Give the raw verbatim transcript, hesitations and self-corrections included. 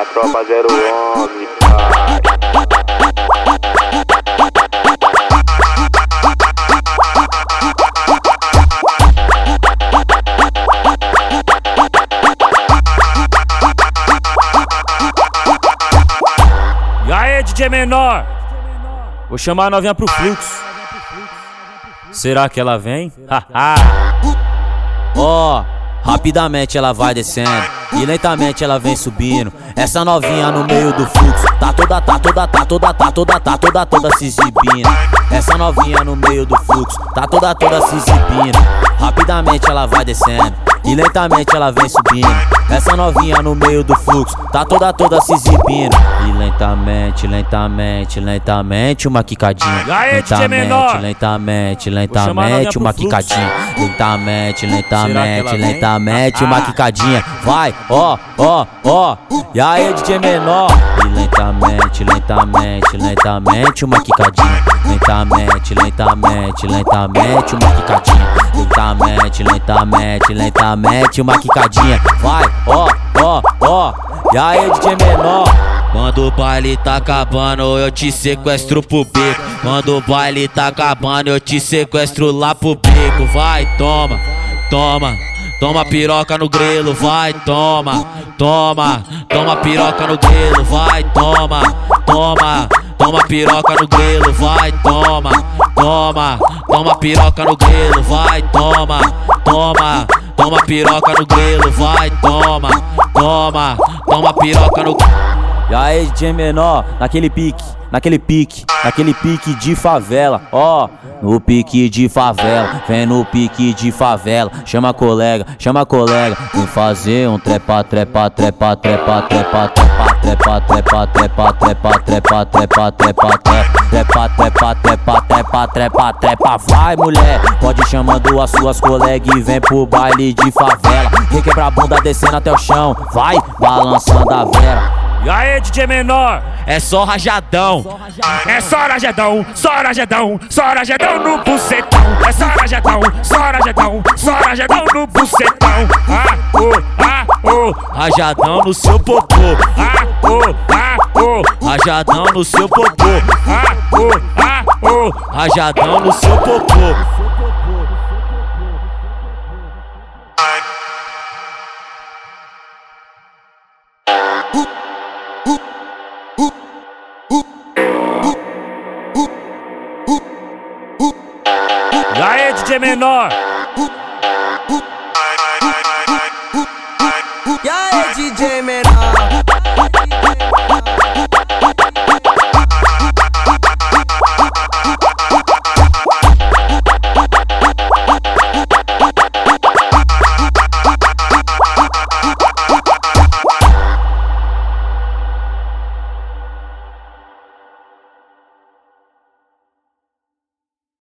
a tropa zero onze, pai. E aí, D J Menor? Vou chamar a novinha pro fluxo. Será que ela vem? Haha. Ó, oh, rapidamente ela vai descendo e lentamente ela vem subindo. Essa novinha no meio do fluxo tá toda, tá toda, tá toda, tá toda, tá toda, toda se exibindo. Essa novinha no meio do fluxo tá toda, toda se exibindo. Rapidamente ela vai descendo e lentamente ela vem subindo. Essa novinha no meio do fluxo tá toda, toda se exibindo. E lentamente, lentamente, lentamente uma quicadinha. E aí, D J Menor? Lentamente, lentamente uma quicadinha. Lentamente, lentamente, lentamente uma quicadinha. Vai, ó, ó, ó. E aí, D J Menor? E lentamente, lentamente, lentamente uma quicadinha. Lentamente, lentamente, lentamente uma quicadinha. Lentamente, lentamente, lentamente uma quicadinha. Vai, ó, ó, ó. E aí, D J Menor? Quando o baile tá acabando, eu te sequestro pro beco. Quando o baile tá acabando, eu te sequestro lá pro beco. Vai, toma, toma, toma piroca no grelo. Vai, toma, toma, toma piroca no grelo. Vai, toma, toma, toma piroca no grelo. Vai, toma, toma, toma piroca no grelo. Vai, toma, toma, toma piroca no grelo. Vai, toma, toma, toma piroca no grelo. E aí, D J Menor, naquele pique, naquele pique, naquele pique de favela, ó, no pique de favela, vem no pique de favela, chama colega, chama colega, vem fazer um trepa, trepa, trepa, trepa, trepa, trepa, trepa, trepa, trepa, trepa, trepa, trepa, trepa, trepa, trepa, trepa, trepa, trepa, trepa, vai mulher, pode ir chamando as suas colegas e vem pro baile de favela, requebra a bunda descendo até o chão, vai balançando a vera. E aí, D J Menor? É só rajadão, é só rajadão, só rajadão, só rajadão no bucetão. É só rajadão, só rajadão, só rajadão no bucetão. Ah, oh, ah, oh. Rajadão no seu popô. Ah, oh, ah, oh. Rajadão no seu popô. Ah, oh, ah, oh. Rajadão no seu popô. E aí, D J Menor? E aí, D J Menor?